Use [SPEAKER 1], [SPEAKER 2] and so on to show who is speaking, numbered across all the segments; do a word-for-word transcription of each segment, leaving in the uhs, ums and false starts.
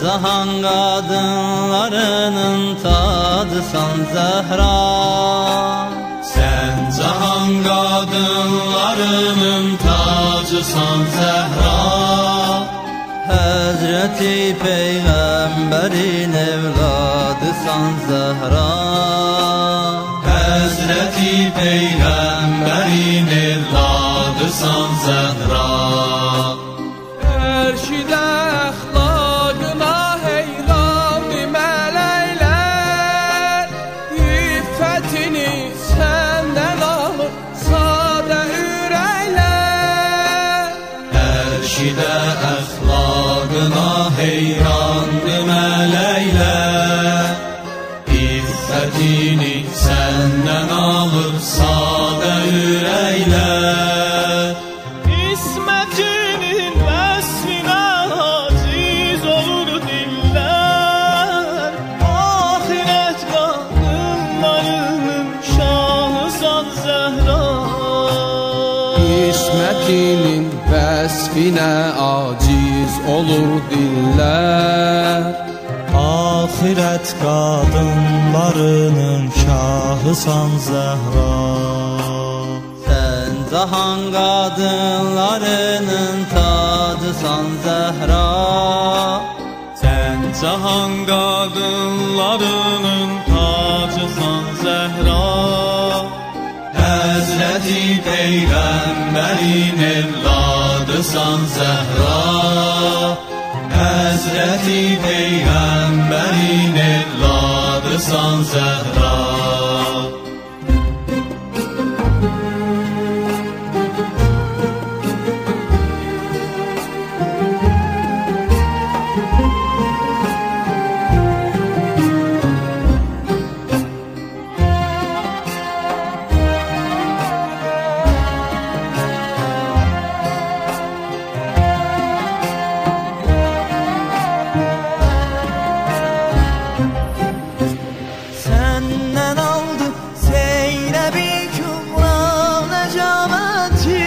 [SPEAKER 1] cahan kadınlarının tacısan Zehra.
[SPEAKER 2] Sen cahan kadınlarının tacısan Zehra.
[SPEAKER 1] Hazreti Peygamberin evladısan Zehra.
[SPEAKER 2] Hazreti Peygamberin evladısan Zehra.
[SPEAKER 3] Erşid-i əxlaqına heyran mələklər, iffətini səndən alır sadə ürəklər.
[SPEAKER 2] Erşid-i əxlaqına heyran mələklər, iffətini səndən alır sadə ürəklər.
[SPEAKER 3] İsmətinin vəsfinə aciz olur dillər, axirət qadınlarının şahısan Zəhra.
[SPEAKER 4] İsmətinin vəsfinə aciz olur dillər,
[SPEAKER 5] Ahirət qadınlarının şahısan Zəhra.
[SPEAKER 1] Sen cahan kadınlarının tacısan Zehra.
[SPEAKER 2] Sen cahan kadınlarının tacısan Zehra. Hazreti Peygamberin evladısan Zehra. Hazreti Peygamberin evladısan Zehra.
[SPEAKER 1] Senden aldı Zeynep-i Kübra necameti,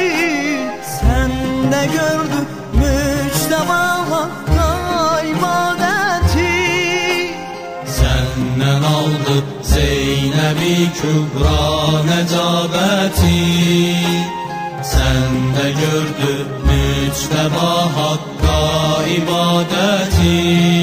[SPEAKER 1] sende gördü müçteba Hakk'a ibadeti.
[SPEAKER 2] Senden aldı Zeynep-i Kübra necabəti, Sende gördü müçteba Hakk'a ibadeti.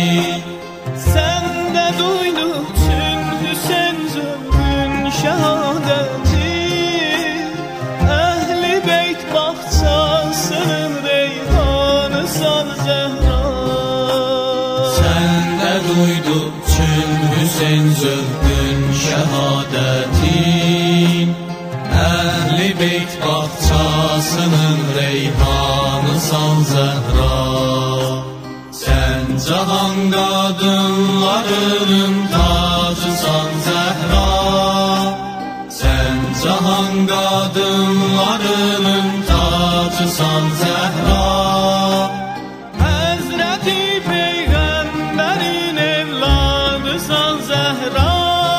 [SPEAKER 3] Səndə duydu tüm Hüseyn zömrün şəhadəti, Əhl-i Beyt bağçasının reyhanısan Zəhra.
[SPEAKER 2] Sende duydu çün Hüseyin zöhrün şehadetin, Ehl-i Beyt bahçasının reyhanısan Zehra. Sen cahan kadınlarının tacısan Zehra. Sen cahan kadınlarının tacısan Zehra.
[SPEAKER 3] Hazreti Peygamberin evladısan Zehra.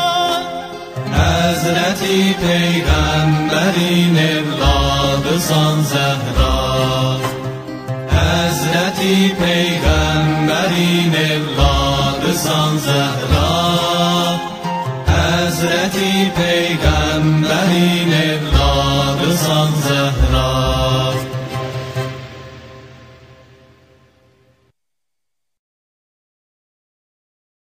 [SPEAKER 2] Hazreti Peygamberin evladısan Zehra. Hazreti Peygamberin evladısan Zehra. Hazreti Peygamberin